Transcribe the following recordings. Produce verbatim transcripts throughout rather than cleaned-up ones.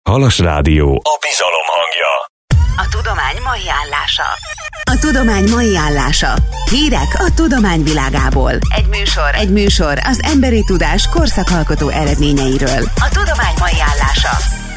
Halas Rádió, a bizalom hangja. A tudomány mai állása. A tudomány mai állása. Hírek a tudomány világából. Egy műsor, egy műsor az emberi tudás korszakalkotó eredményeiről. A tudomány mai állása.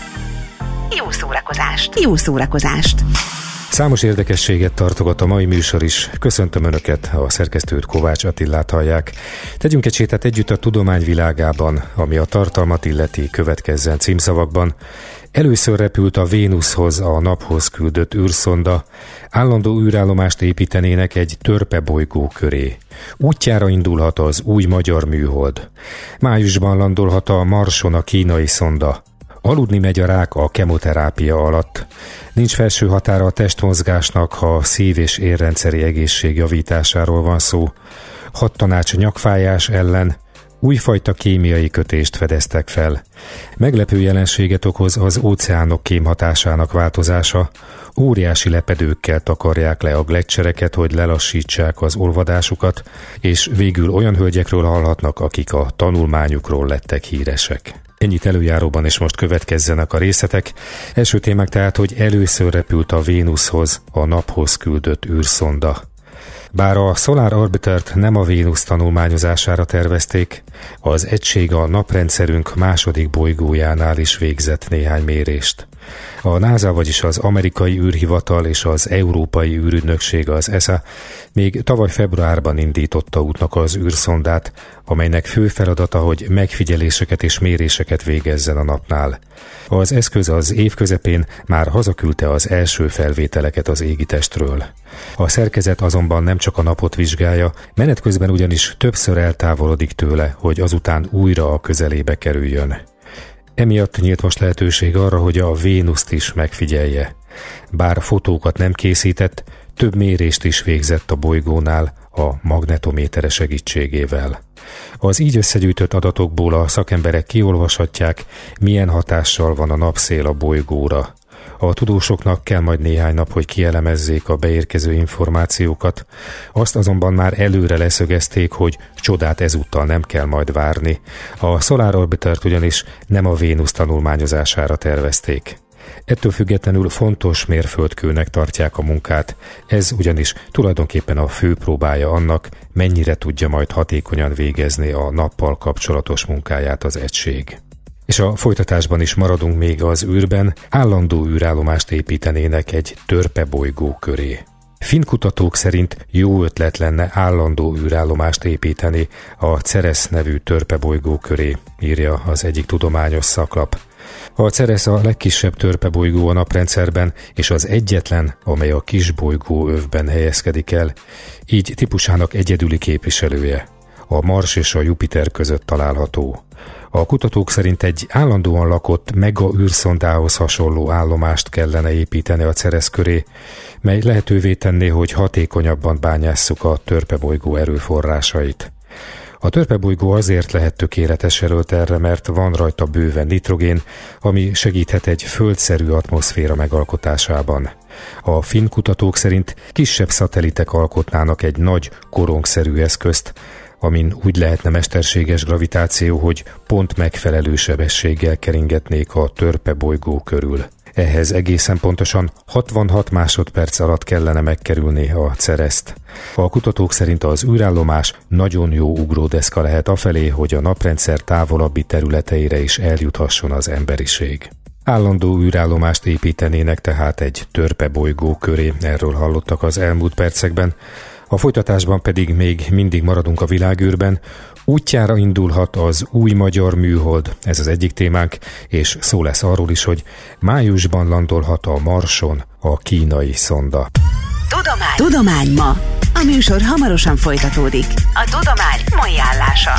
Jó szórakozást! Jó szórakozást! Számos érdekességet tartogat a mai műsor is. Köszöntöm Önöket, a szerkesztőt, Kovács Attilát hallják. Tegyünk egy sétát együtt a tudomány világában, ami a tartalmat illeti, következzen címszavakban. Először repült a Vénuszhoz a naphoz küldött űrszonda. Állandó űrállomást építenének egy törpebolygó köré. Útjára indulhat az új magyar műhold. Májusban landolhat a Marson a kínai szonda. Aludni megy a rák a kemoterápia alatt. Nincs felső határa a testmozgásnak, ha a szív- és érrendszeri egészség javításáról van szó. Hat tanács nyakfájás ellen. Újfajta kémiai kötést fedeztek fel. Meglepő jelenséget okoz az óceánok kémhatásának változása. Óriási lepedőkkel takarják le a gleccsereket, hogy lelassítsák az olvadásukat, és végül olyan hölgyekről hallhatnak, akik a tanulmányukról lettek híresek. Ennyit előjáróban, és most következzenek a részletek. Első témák tehát, hogy először repült a Vénuszhoz a naphoz küldött űrszonda. Bár a Solar Orbitert nem a Vénusz tanulmányozására tervezték, az egység a naprendszerünk második bolygójánál is végzett néhány mérést. A NASA, vagyis az Amerikai űrhivatal és az Európai űrügynökség, az E S A még tavaly februárban indította útnak az űrszondát, amelynek fő feladata, hogy megfigyeléseket és méréseket végezzen a napnál. Az eszköz az év közepén már hazaküldte az első felvételeket az égitestről. A szerkezet azonban nem csak a napot vizsgálja, menet közben ugyanis többször eltávolodik tőle, hogy azután újra a közelébe kerüljön. Emiatt nyílt most lehetőség arra, hogy a Vénuszt is megfigyelje. Bár fotókat nem készített, több mérést is végzett a bolygónál a magnetométere segítségével. Az így összegyűjtött adatokból a szakemberek kiolvashatják, milyen hatással van a napszél a bolygóra. A tudósoknak kell majd néhány nap, hogy kielemezzék a beérkező információkat, azt azonban már előre leszögezték, hogy csodát ezúttal nem kell majd várni. A Solar Orbitert ugyanis nem a Vénusz tanulmányozására tervezték. Ettől függetlenül fontos mérföldkőnek tartják a munkát, ez ugyanis tulajdonképpen a fő próbája annak, mennyire tudja majd hatékonyan végezni a nappal kapcsolatos munkáját az egység. És a folytatásban is maradunk még az űrben, állandó űrállomást építenének egy törpebolygó köré. Finn kutatók szerint jó ötlet lenne állandó űrállomást építeni a Ceres nevű törpebolygó köré, írja az egyik tudományos szaklap. A Ceres a legkisebb törpebolygó a naprendszerben, és az egyetlen, amely a kisbolygó övben helyezkedik el, így típusának egyedüli képviselője. A Mars és a Jupiter között található. A kutatók szerint egy állandóan lakott mega űrszondához hasonló állomást kellene építeni a Ceres köré, mely lehetővé tenné, hogy hatékonyabban bányásszuk a törpebolygó erőforrásait. A törpebolygó azért lehet tökéletes jelölt erre, mert van rajta bőven nitrogén, ami segíthet egy földszerű atmoszféra megalkotásában. A finn kutatók szerint kisebb szatelitek alkotnának egy nagy korongszerű eszközt, amin úgy lehetne mesterséges gravitáció, hogy pont megfelelő sebességgel keringetnék a törpebolygó körül. Ehhez egészen pontosan hatvanhat másodperc alatt kellene megkerülni a Cereszt. A kutatók szerint az űrállomás nagyon jó ugródeszka lehet afelé, hogy a naprendszer távolabbi területeire is eljuthasson az emberiség. Állandó űrállomást építenének tehát egy törpebolygó köré, erről hallottak az elmúlt percekben. A folytatásban pedig még mindig maradunk a világűrben. Útjára indulhat az új magyar műhold, ez az egyik témánk, és szó lesz arról is, hogy májusban landolhat a Marson a kínai szonda. Tudomány. Tudomány ma. A műsor hamarosan folytatódik. A tudomány mai állása.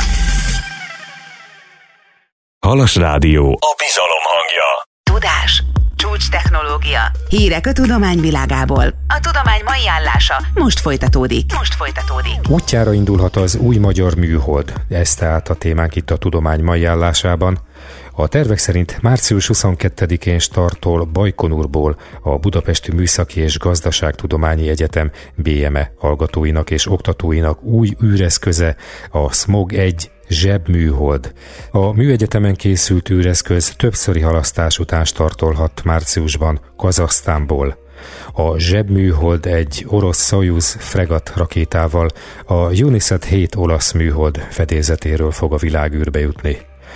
Halas Rádió, a bizalom hangja. Tudás. Csúcs technológia. Hírek a tudomány világából. A tudomány mai állása most folytatódik. Most folytatódik. Útjára indulhat az új magyar műhold. Ez tehát a témánk itt a tudomány mai állásában. A tervek szerint március huszonkettedikén startol Bajkonurból a Budapesti Műszaki és Gazdaságtudományi Egyetem bé em e hallgatóinak és oktatóinak új űreszköze, a Smog egy zsebműhold. A műegyetemen készült űreszköz többszöri halasztás után startolhat márciusban Kazahsztánból. A zsebműhold egy orosz Szojuz fregat rakétával a Eunysat hét olasz műhold fedélzetéről fog a világűrbe jutni.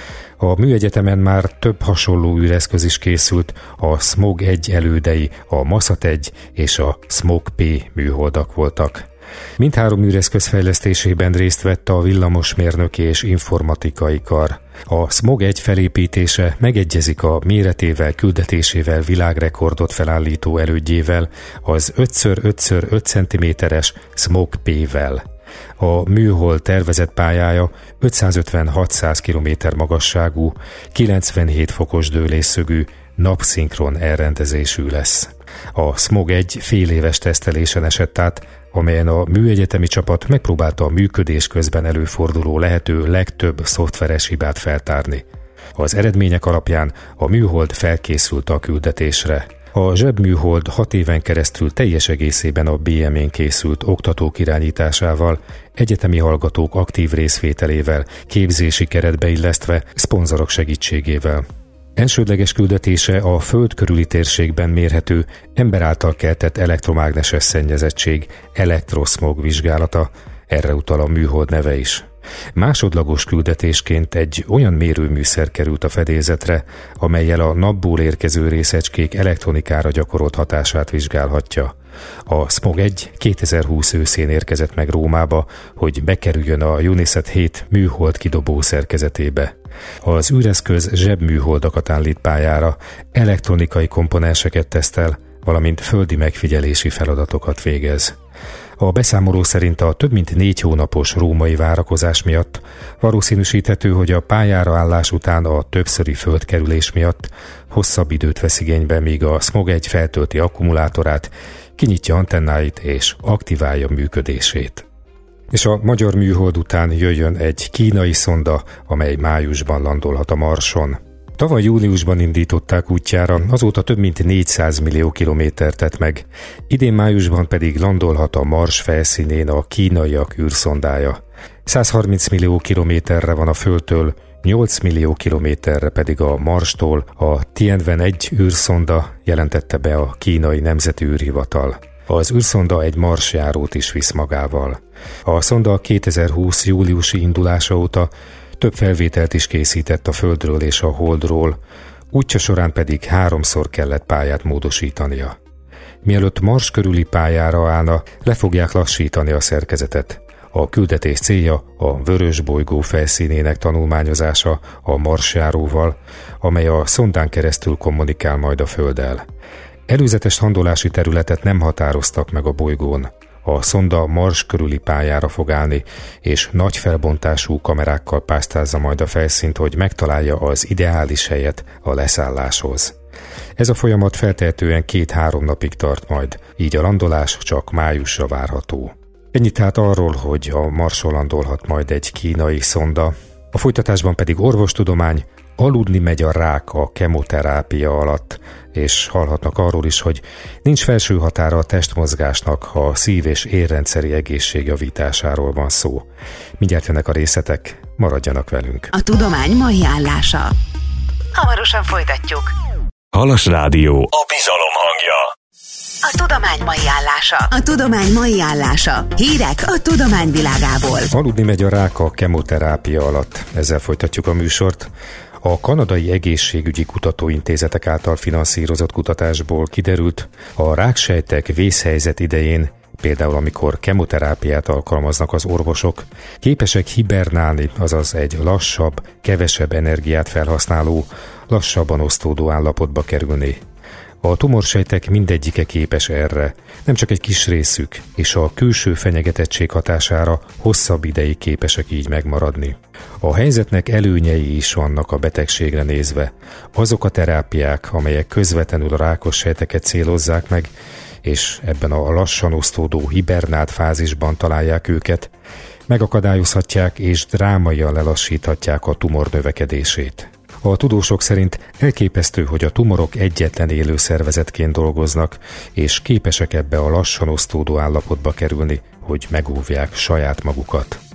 A műegyetemen már több hasonló űreszköz is készült, a Smog egy elődei, a Maszat egy és a Smog P műholdak voltak. Mindhárom űreszköz fejlesztésében részt vett a villamosmérnöki és informatikai kar. A Smog egy felépítése megegyezik a méretével, küldetésével világrekordot felállító elődjével, az öt szor öt szor öt centiméteres Smog P-vel. A műhold tervezett pályája ötszázötven-hatszáz kilométer magasságú, kilencvenhét fokos dőlésszögű, napszinkron elrendezésű lesz. A Smog egy fél éves tesztelésen esett át, amelyen a műegyetemi csapat megpróbálta a működés közben előforduló lehető legtöbb szoftveres hibát feltárni. Az eredmények alapján a műhold felkészült a küldetésre. A zsebműhold hat éven keresztül teljes egészében a bé em en készült oktatók irányításával, egyetemi hallgatók aktív részvételével, képzési keretbe illesztve, szponzorok segítségével. Elsődleges küldetése a föld körüli térségben mérhető, ember által keltett elektromágneses szennyezettség, elektroszmog vizsgálata, erre utal a műhold neve is. Másodlagos küldetésként egy olyan mérőműszer került a fedélzetre, amellyel a napból érkező részecskék elektronikára gyakorolt hatását vizsgálhatja. A Smog egy kétezer-húsz őszén érkezett meg Rómába, hogy bekerüljön a Eunysat hét műhold kidobó szerkezetébe. Az űreszköz zsebműholdakat állít pályára, elektronikai komponenseket tesztel, valamint földi megfigyelési feladatokat végez. A beszámoló szerint a több mint négy hónapos római várakozás miatt valószínűsíthető, hogy a pályára állás után a többszöri földkerülés miatt hosszabb időt vesz igénybe, míg a Smog egy feltölti akkumulátorát, kinyitja antennáit és aktiválja működését. És a magyar műhold után jöjjön egy kínai szonda, amely májusban landolhat a Marson. Tavaly júliusban indították útjára, azóta több mint négyszáz millió kilométert tett meg, idén májusban pedig landolhat a Mars felszínén a kínaiak űrszondája. százharminc millió kilométerre van a Földtől, nyolc millió kilométerre pedig a Marstól, a Tianwen egy űrszonda, jelentette be a kínai nemzeti űrhivatal. Az űrszonda egy marsjárót is visz magával. A szonda kétezer-húsz júliusi indulása óta több felvételt is készített a Földről és a Holdról, útja során pedig háromszor kellett pályát módosítania. Mielőtt Mars körüli pályára állna, le fogják lassítani a szerkezetet. A küldetés célja a vörös bolygó felszínének tanulmányozása a marsjáróval, amely a szondán keresztül kommunikál majd a Földdel. Előzetes landolási területet nem határoztak meg a bolygón. A szonda Mars körüli pályára fog állni, és nagy felbontású kamerákkal pásztázza majd a felszínt, hogy megtalálja az ideális helyet a leszálláshoz. Ez a folyamat feltehetően két-három napig tart majd, így a landolás csak májusra várható. Ennyit tehát arról, hogy a Marson landolhat majd egy kínai szonda, a folytatásban pedig orvostudomány, aludni megy a rák a kemoterápia alatt, és hallhatnak arról is, hogy nincs felső határa a testmozgásnak, ha a szív- és érrendszeri egészség javításáról van szó. Mindjárt jönnek a részletek, maradjanak velünk. A tudomány mai állása. Hamarosan folytatjuk. Halas Rádió, a bizalom hangja. A tudomány mai állása. A tudomány mai állása. Hírek a tudomány világából. Aludni megy a rák a kemoterápia alatt. Ezzel folytatjuk a műsort. A kanadai egészségügyi kutatóintézetek által finanszírozott kutatásból kiderült, a ráksejtek vészhelyzet idején, például amikor kemoterápiát alkalmaznak az orvosok, képesek hibernálni, azaz egy lassabb, kevesebb energiát felhasználó, lassabban osztódó állapotba kerülni. A tumorsejtek mindegyike képes erre, nem csak egy kis részük, és a külső fenyegetettség hatására hosszabb ideig képesek így megmaradni. A helyzetnek előnyei is vannak a betegségre nézve. Azok a terápiák, amelyek közvetlenül a rákos sejteket célozzák meg, és ebben a lassan osztódó hibernált fázisban találják őket, megakadályozhatják és drámaian lelassíthatják a tumor növekedését. A tudósok szerint elképesztő, hogy a tumorok egyetlen élő szervezetként dolgoznak, és képesek ebbe a lassan osztódó állapotba kerülni, hogy megóvják saját magukat.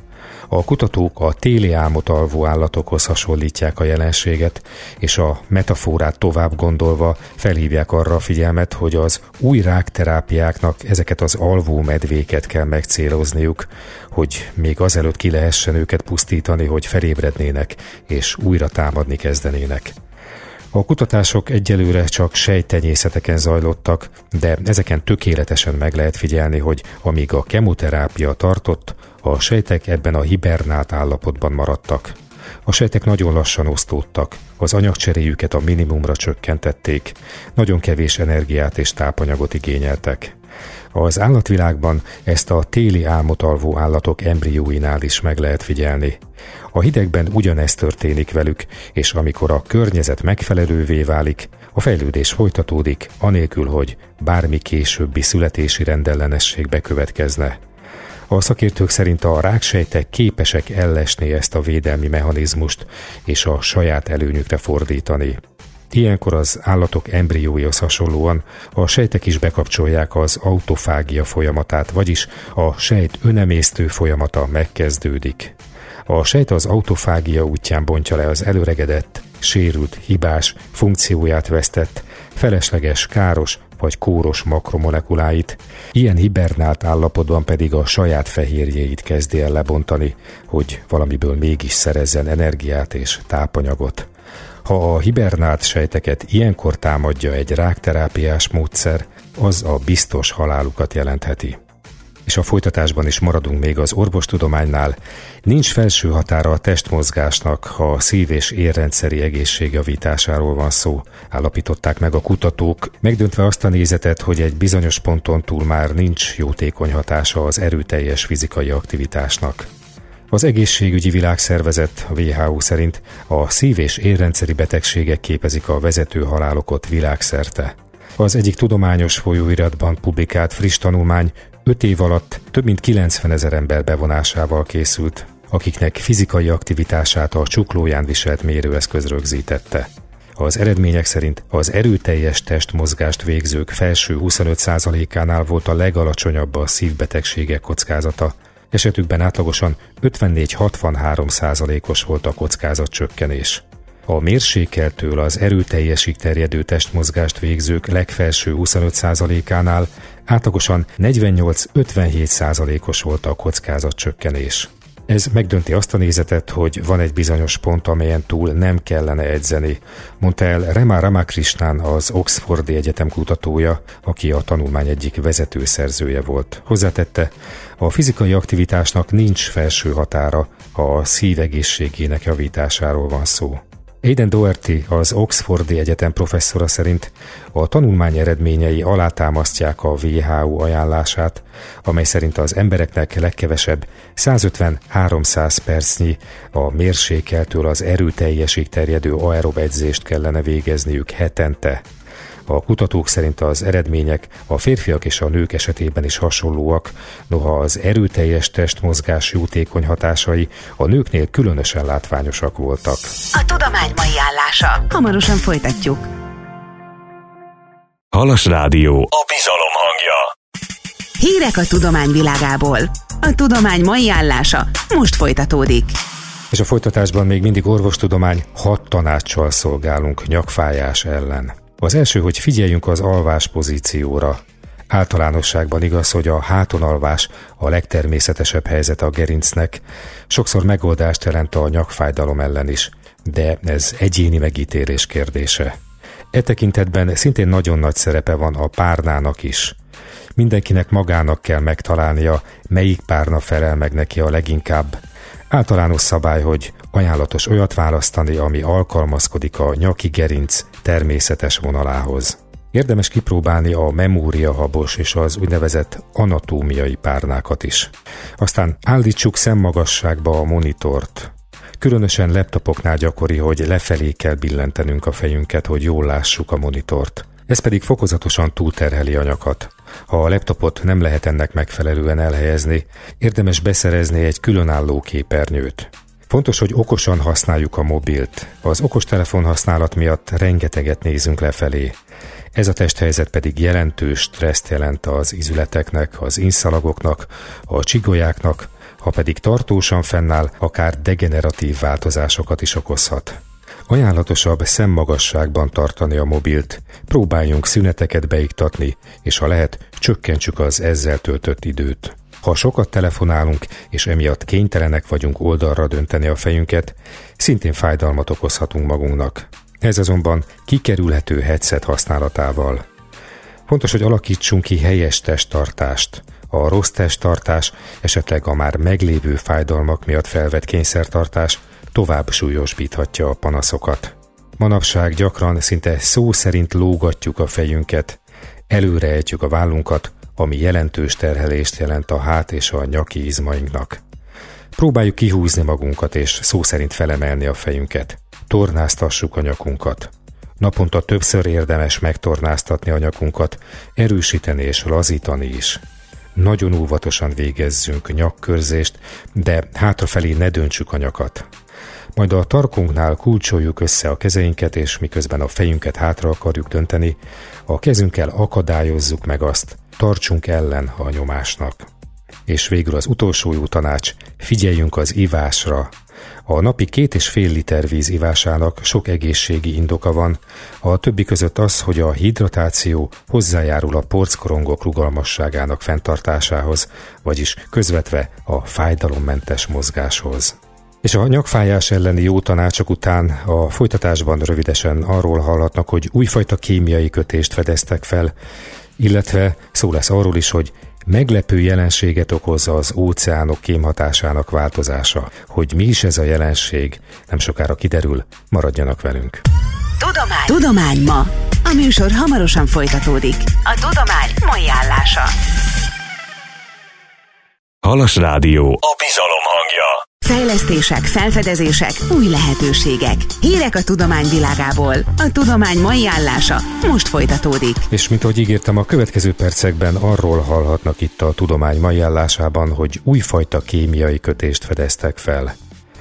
A kutatók a téli álmot alvó állatokhoz hasonlítják a jelenséget, és a metaforát tovább gondolva felhívják arra a figyelmet, hogy az új rákterápiáknak ezeket az alvó medvéket kell megcélozniuk, hogy még azelőtt ki lehessen őket pusztítani, hogy felébrednének és újra támadni kezdenének. A kutatások egyelőre csak sejttenyészeteken zajlottak, de ezeken tökéletesen meg lehet figyelni, hogy amíg a kemoterápia tartott, a sejtek ebben a hibernált állapotban maradtak. A sejtek nagyon lassan osztódtak, az anyagcseréjüket a minimumra csökkentették, nagyon kevés energiát és tápanyagot igényeltek. Az állatvilágban ezt a téli álmot alvó állatok embrióinál is meg lehet figyelni. A hidegben ugyanezt történik velük, és amikor a környezet megfelelővé válik, a fejlődés folytatódik, anélkül, hogy bármi későbbi születési rendellenesség bekövetkezne. A szakértők szerint a ráksejtek képesek ellesni ezt a védelmi mechanizmust és a saját előnyükre fordítani. Ilyenkor az állatok embrióihoz hasonlóan a sejtek is bekapcsolják az autofágia folyamatát, vagyis a sejt önemésztő folyamata megkezdődik. A sejt az autofágia útján bontja le az előregedett, sérült, hibás, funkcióját vesztett, felesleges, káros vagy kóros makromolekuláit, ilyen hibernált állapotban pedig a saját fehérjéit kezdi el lebontani, hogy valamiből mégis szerezzen energiát és tápanyagot. Ha a hibernált sejteket ilyenkor támadja egy rákterápiás módszer, az a biztos halálukat jelentheti. És a folytatásban is maradunk még az orvostudománynál. Nincs felső határa a testmozgásnak, ha a szív- és érrendszeri egészség javításáról van szó, állapították meg a kutatók, megdöntve azt a nézetet, hogy egy bizonyos ponton túl már nincs jótékony hatása az erőteljes fizikai aktivitásnak. Az Egészségügyi Világszervezet, a dupla vé há ó szerint a szív- és érrendszeri betegségek képezik a vezető halálokot világszerte. Az egyik tudományos folyóiratban publikált friss tanulmány öt év alatt több mint kilencvenezer ember bevonásával készült, akiknek fizikai aktivitását a csuklóján viselt mérőeszköz rögzítette. Az eredmények szerint az erőteljes testmozgást végzők felső huszonöt százalékánál volt a legalacsonyabb a szívbetegségek kockázata, esetükben átlagosan ötvennégy-hatvanhárom százalékos volt a kockázatcsökkenés. A mérsékeltől az erőteljesig terjedő testmozgást végzők legfelső huszonöt százalékánál átlagosan negyvennyolc-ötvenhét százalékos volt a kockázatcsökkenés. Ez megdönti azt a nézetet, hogy van egy bizonyos pont, amelyen túl nem kellene edzeni, mondta el Rema Ramakrishnan, az Oxfordi Egyetem kutatója, aki a tanulmány egyik vezető szerzője volt. Hozzátette, a fizikai aktivitásnak nincs felső határa, ha a szív egészségének javításáról van szó. Aidan Doherty, az Oxfordi Egyetem professzora szerint a tanulmány eredményei alátámasztják a dupla vé há ó ajánlását, amely szerint az embereknek legkevesebb százötven-háromszáz percnyi a mérsékeltől az erőteljesig terjedő aerob edzést kellene végezniük hetente. A kutatók szerint az eredmények a férfiak és a nők esetében is hasonlóak, noha az erőteljes testmozgás jótékony hatásai a nőknél különösen látványosak voltak. A tudomány mai állása. Hamarosan folytatjuk. Halas Rádió, a bizalom hangja. Hírek a tudomány világából. A tudomány mai állása most folytatódik. És a folytatásban még mindig orvostudomány, hat tanáccsal szolgálunk nyakfájás ellen. Az első, hogy figyeljünk az alvás pozícióra. Általánosságban igaz, hogy a hátonalvás a legtermészetesebb helyzet a gerincnek, sokszor megoldást jelent a nyakfájdalom ellen is, de ez egyéni megítélés kérdése. E tekintetben szintén nagyon nagy szerepe van a párnának is. Mindenkinek magának kell megtalálnia, melyik párna felel meg neki a leginkább. Általános szabály, hogy ajánlatos olyat választani, ami alkalmazkodik a nyaki gerinc természetes vonalához. Érdemes kipróbálni a memóriahabos és az úgynevezett anatómiai párnákat is. Aztán állítsuk szemmagasságba a monitort. Különösen laptopoknál gyakori, hogy lefelé kell billentenünk a fejünket, hogy jól lássuk a monitort. Ez pedig fokozatosan túlterheli a nyakat. Ha a laptopot nem lehet ennek megfelelően elhelyezni, érdemes beszerezni egy különálló képernyőt. Fontos, hogy okosan használjuk a mobilt. Az okostelefon használat miatt rengeteget nézünk lefelé. Ez a testhelyzet pedig jelentős stresszt jelent az izületeknek, az inszalagoknak, a csigolyáknak, ha pedig tartósan fennáll, akár degeneratív változásokat is okozhat. Ajánlatosabb szemmagasságban tartani a mobilt, próbáljunk szüneteket beiktatni, és ha lehet, csökkentsük az ezzel töltött időt. Ha sokat telefonálunk, és emiatt kénytelenek vagyunk oldalra dönteni a fejünket, szintén fájdalmat okozhatunk magunknak. Ez azonban kikerülhető headset használatával. Fontos, hogy alakítsunk ki helyes testtartást. A rossz testtartás, esetleg a már meglévő fájdalmak miatt felvett kényszertartás tovább súlyosbíthatja a panaszokat. Manapság gyakran szinte szó szerint lógatjuk a fejünket, előre ejtjük a vállunkat, ami jelentős terhelést jelent a hát és a nyaki izmainknak. Próbáljuk kihúzni magunkat és szó szerint felemelni a fejünket. Tornáztassuk a nyakunkat. Naponta többször érdemes megtornáztatni a nyakunkat, erősíteni és lazítani is. Nagyon óvatosan végezzünk nyakkörzést, de hátrafelé ne döntsük a nyakat. Majd a tarkunknál kulcsoljuk össze a kezeinket, és miközben a fejünket hátra akarjuk dönteni, a kezünkkel akadályozzuk meg azt, tartsunk ellen a nyomásnak. És végül az utolsó jó tanács, figyeljünk az ivásra. A napi két és fél liter víz ivásának sok egészségi indoka van, a többi között az, hogy a hidratáció hozzájárul a porckorongok rugalmasságának fenntartásához, vagyis közvetve a fájdalommentes mozgáshoz. És a nyakfájás elleni jó tanácsok után a folytatásban rövidesen arról hallhatnak, hogy újfajta kémiai kötést fedeztek fel, illetve szó lesz arról is, hogy meglepő jelenséget okoz az óceánok kémhatásának változása. Hogy mi is ez a jelenség, nem sokára kiderül, maradjanak velünk. Tudomány. Tudomány ma. A műsor hamarosan folytatódik. A tudomány mai állása. Halas Rádió, a bizalom hangja. Fejlesztések, felfedezések, új lehetőségek. Hírek a tudomány világából. A tudomány mai állása most folytatódik. És mint ahogy ígértem, a következő percekben arról hallhatnak itt a tudomány mai állásában, hogy újfajta kémiai kötést fedeztek fel.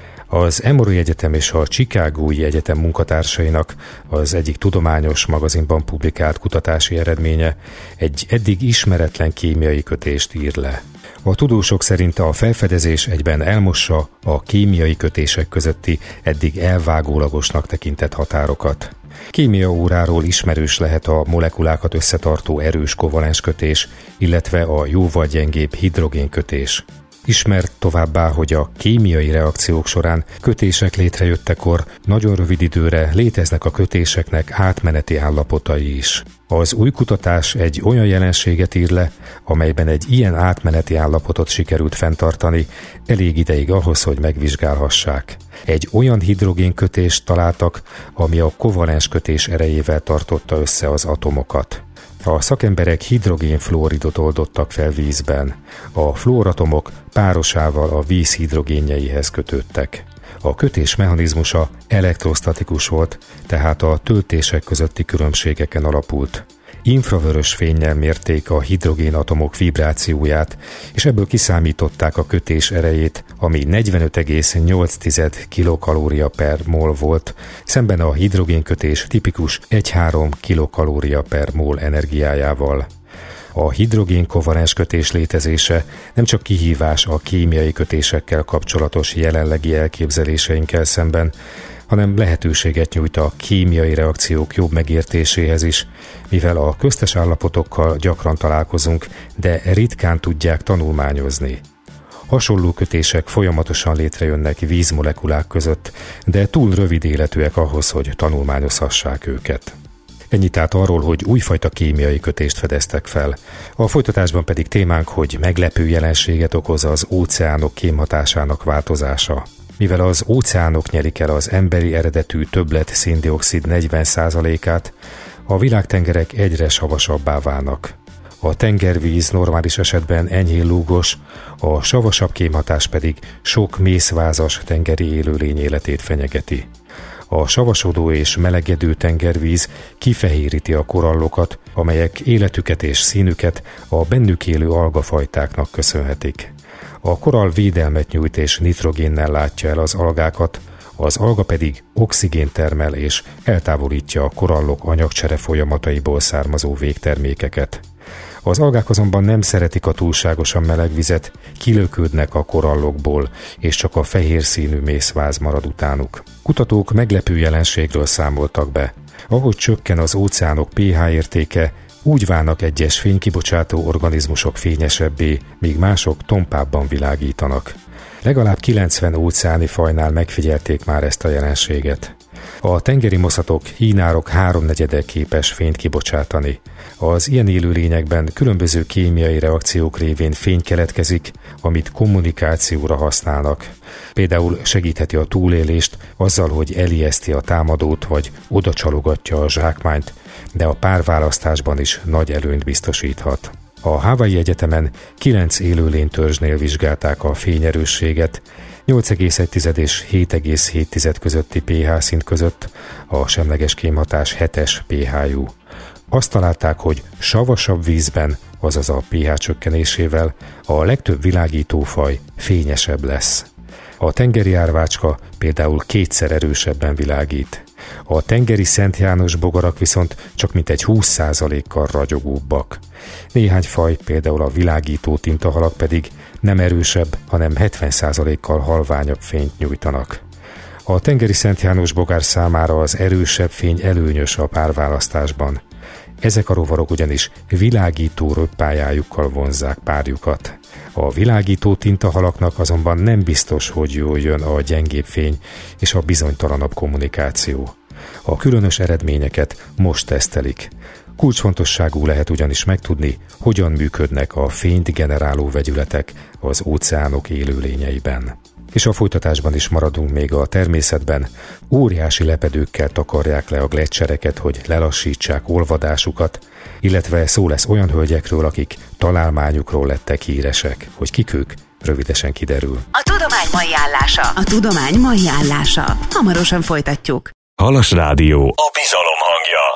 Az Emory Egyetem és a Chicagói Egyetem munkatársainak az egyik tudományos magazinban publikált kutatási eredménye egy eddig ismeretlen kémiai kötést ír le. A tudósok szerint a felfedezés egyben elmossa a kémiai kötések közötti eddig elvágólagosnak tekintett határokat. Kémia óráról ismerős lehet a molekulákat összetartó erős kovalens kötés, illetve a jóval gyengébb hidrogénkötés. Ismert továbbá, hogy a kémiai reakciók során kötések létrejöttekor nagyon rövid időre léteznek a kötéseknek átmeneti állapotai is. Az új kutatás egy olyan jelenséget ír le, amelyben egy ilyen átmeneti állapotot sikerült fenntartani elég ideig ahhoz, hogy megvizsgálhassák. Egy olyan hidrogénkötést találtak, ami a kovalens kötés erejével tartotta össze az atomokat. A szakemberek hidrogénfluoridot oldottak fel vízben. A fluoratomok párosával a víz hidrogénjeihez kötődtek. A kötés mechanizmusa elektrostatikus volt, tehát a töltések közötti különbségeken alapult. Infravörös fénnyel mérték a hidrogénatomok vibrációját, és ebből kiszámították a kötés erejét, ami negyvenöt egész nyolc kilokalória per mol volt, szemben a hidrogénkötés tipikus egy egész három kilokalória per mol energiájával. A hidrogén kovalens kötés létezése nem csak kihívás a kémiai kötésekkel kapcsolatos jelenlegi elképzeléseinkkel szemben, hanem lehetőséget nyújt a kémiai reakciók jobb megértéséhez is, mivel a köztes állapotokkal gyakran találkozunk, de ritkán tudják tanulmányozni. Hasonló kötések folyamatosan létrejönnek vízmolekulák között, de túl rövid életűek ahhoz, hogy tanulmányozhassák őket. Ennyi tehát arról, hogy újfajta kémiai kötést fedeztek fel. A folytatásban pedig témánk, hogy meglepő jelenséget okoz az óceánok kémhatásának változása. Mivel az óceánok nyerik el az emberi eredetű többlet széndioxid negyven százalékát, a világtengerek egyre savasabbá válnak. A tengervíz normális esetben enyhén lúgos, a savasabb kémhatás pedig sok mészvázas tengeri élőlény életét fenyegeti. A savasodó és melegedő tengervíz kifehéríti a korallokat, amelyek életüket és színüket a bennük élő algafajtáknak köszönhetik. A korall védelmet nyújt és nitrogénnel látja el az algákat, az alga pedig oxigént termel és eltávolítja a korallok anyagcsere folyamataiból származó végtermékeket. Az algák azonban nem szeretik a túlságosan meleg vizet, kilöködnek a korallokból, és csak a fehér színű mészváz marad utánuk. Kutatók meglepő jelenségről számoltak be. Ahogy csökken az óceánok pH értéke, úgy válnak egyes fénykibocsátó organizmusok fényesebbé, míg mások tompábban világítanak. Legalább kilencven óceáni fajnál megfigyelték már ezt a jelenséget. A tengeri moszatok, hínárok háromnegyede képes fényt kibocsátani. Az ilyen élőlényekben különböző kémiai reakciók révén fény keletkezik, amit kommunikációra használnak. Például segítheti a túlélést azzal, hogy elijeszti a támadót vagy odacsalogatja a zsákmányt, de a párválasztásban is nagy előnyt biztosíthat. A Hawaii Egyetemen kilenc élőlénytörzsnél vizsgálták a fényerősséget, nyolc egész egy és hét egész hét közötti pH szint között, a semleges kémhatás hetes pH-jú. Azt találták, hogy savasabb vízben, azaz a pH csökkenésével a legtöbb világítófaj fényesebb lesz. A tengeri árvácska például kétszer erősebben világít. A tengeri Szent János bogarak viszont csak mintegy húsz százalékkal ragyogóbbak. Néhány faj, például a világító tintahalak pedig nem erősebb, hanem hetven százalékkal halványabb fényt nyújtanak. A tengeri Szent János bogár számára az erősebb fény előnyös a párválasztásban. Ezek a rovarok ugyanis világító röppályájukkal vonzzák párjukat. A világító tintahalaknak azonban nem biztos, hogy jól jön a gyengébb fény és a bizonytalanabb kommunikáció. A különös eredményeket most tesztelik. Kulcsfontosságú lehet ugyanis megtudni, hogyan működnek a fényt generáló vegyületek az óceánok élőlényeiben. És a folytatásban is maradunk még a természetben. Óriási lepedőkkel takarják le a gleccsereket, hogy lelassítsák olvadásukat, illetve szó lesz olyan hölgyekről, akik találmányukról lettek híresek. Hogy kik ők, rövidesen kiderül. A tudomány mai állása. A tudomány mai állása. Hamarosan folytatjuk. Halas Rádió, a bizalom hangja.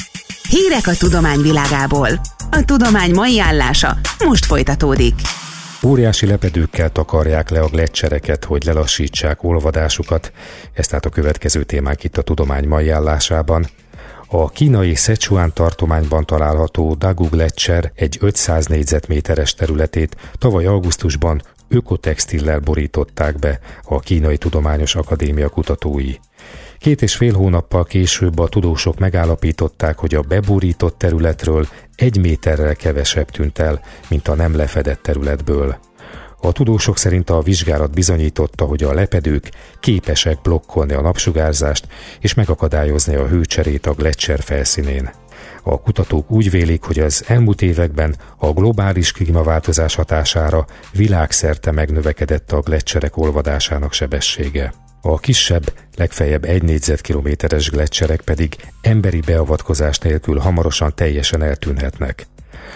Hírek a tudomány világából. A tudomány mai állása most folytatódik. Óriási lepedőkkel takarják le a gleccsereket, hogy lelassítsák olvadásukat. Ez tehát a következő témánk itt a tudomány mai állásában. A kínai Szechuan tartományban található Dagu Gletscher egy ötszáz négyzetméteres területét tavaly augusztusban ökotextillel borították be a Kínai Tudományos Akadémia kutatói. Két és fél hónappal később a tudósok megállapították, hogy a beborított területről egy méterrel kevesebb tűnt el, mint a nem lefedett területből. A tudósok szerint a vizsgálat bizonyította, hogy a lepedők képesek blokkolni a napsugárzást és megakadályozni a hőcserét a gletscher felszínén. A kutatók úgy vélik, hogy az elmúlt években a globális klímaváltozás hatására világszerte megnövekedett a gleccserek olvadásának sebessége. A kisebb, legfeljebb egy négyzetkilométeres gleccserek pedig emberi beavatkozás nélkül hamarosan teljesen eltűnhetnek.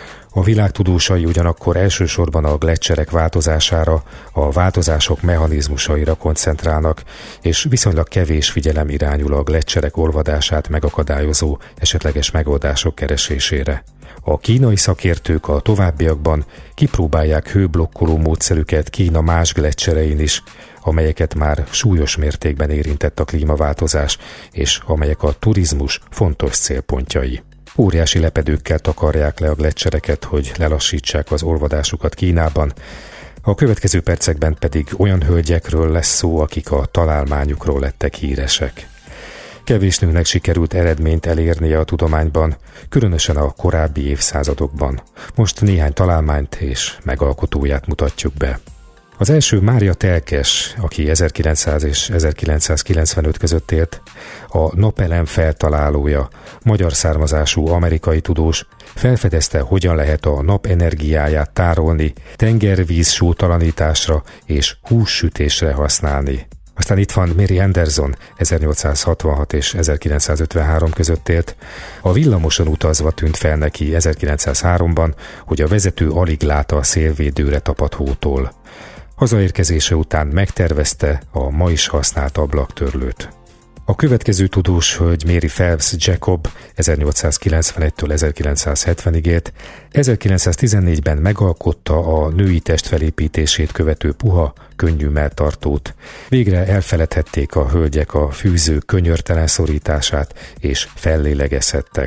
A világ tudósai ugyanakkor elsősorban a gleccserek változására, a változások mechanizmusaira koncentrálnak, és viszonylag kevés figyelem irányul a gleccserek olvadását megakadályozó esetleges megoldások keresésére. A kínai szakértők a továbbiakban kipróbálják hőblokkoló módszerüket Kína más gleccserein is, amelyeket már súlyos mértékben érintett a klímaváltozás, és amelyek a turizmus fontos célpontjai. Óriási lepedőkkel takarják le a gleccsereket, hogy lelassítsák az olvadásukat Kínában. A következő percekben pedig olyan hölgyekről lesz szó, akik a találmányukról lettek híresek. Kevés nőnek sikerült eredményt elérnie a tudományban, különösen a korábbi évszázadokban. Most néhány találmányt és megalkotóját mutatjuk be. Az első Mária Telkes, aki ezerkilencszáz és ezerkilencszázkilencvenöt között élt, a napelem feltalálója, magyar származású amerikai tudós, felfedezte, hogyan lehet a nap energiáját tárolni, tengervíz sótalanításra és hússütésre használni. Aztán itt van Mary Anderson, ezernyolcszázhatvanhat és ezerkilencszázötvenhárom között élt. A villamoson utazva tűnt fel neki ezerkilencszázháromban, hogy a vezető alig lát a szélvédőre tapadt hótól. Hazaérkezése után megtervezte a ma is használt ablaktörlőt. A következő tudós hölgy Mary Phelps Jacob ezernyolcszázkilencvenegytől ezerkilencszázhetvenig élt, ezerkilencszáztizennégyben megalkotta a női test felépítését követő puha, könnyű melltartót. Végre elfeledhették a hölgyek a fűző könyörtelen szorítását, és fellélegezhettek.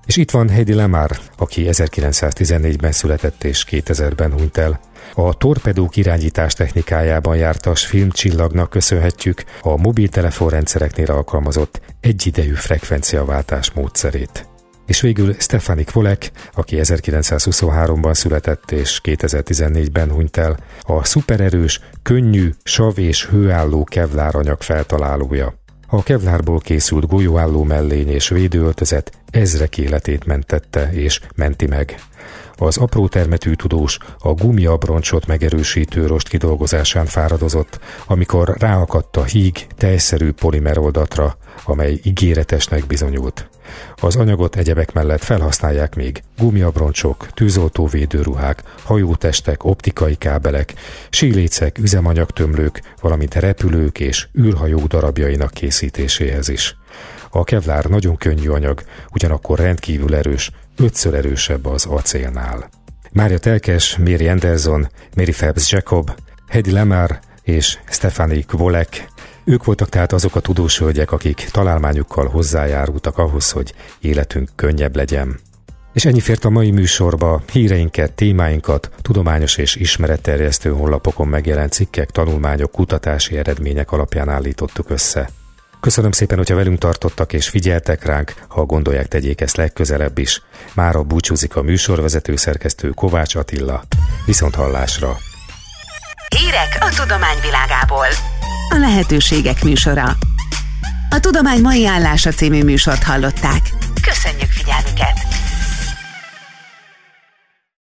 És itt van Hedy Lamarr, aki ezerkilencszáztizennégyben született és kétezerben hunyt el. A torpedók irányítás technikájában jártas filmcsillagnak köszönhetjük a mobiltelefonrendszereknél alkalmazott egyidejű frekvenciaváltás módszerét. És végül Stefani Kwolek, aki ezerkilencszázhuszonháromban született és kétezer-tizennégyben hunyt el, a szupererős, könnyű, sav- és hőálló kevláranyag feltalálója. A kevlárból készült golyóálló mellény és védőöltözet ezrek életét mentette és menti meg. Az apró termetű tudós a gumiabroncsot megerősítő rost kidolgozásán fáradozott, amikor ráakadt a híg tejszerű polimeroldatra, amely ígéretesnek bizonyult. Az anyagot egyebek mellett felhasználják még gumiabroncsok, tűzoltóvédőruhák, hajótestek, optikai kábelek, sílécek, üzemanyagtömlők, valamint repülők és űrhajók darabjainak készítéséhez is. A kevlár nagyon könnyű anyag, ugyanakkor rendkívül erős, ötször erősebb az acélnál. Mária Telkes, Mary Anderson, Mary Phelps Jacob, Hedy Lamarr és Stefani Kwolek. Ők voltak tehát azok a tudós hölgyek, akik találmányukkal hozzájárultak ahhoz, hogy életünk könnyebb legyen. És ennyi fért a mai műsorba, híreinket, témáinkat, tudományos és ismeretterjesztő honlapokon megjelent cikkek, tanulmányok, kutatási eredmények alapján állítottuk össze. Köszönöm szépen, hogyha velünk tartottak és figyeltek ránk, ha gondolják, tegyék ezt legközelebb is. Mára búcsúzik a műsorvezető szerkesztő Kovács Attila. Viszont hallásra! Hírek a tudományvilágából. A lehetőségek műsora. A Tudomány mai állása című műsort hallották. Köszönjük figyelmüket!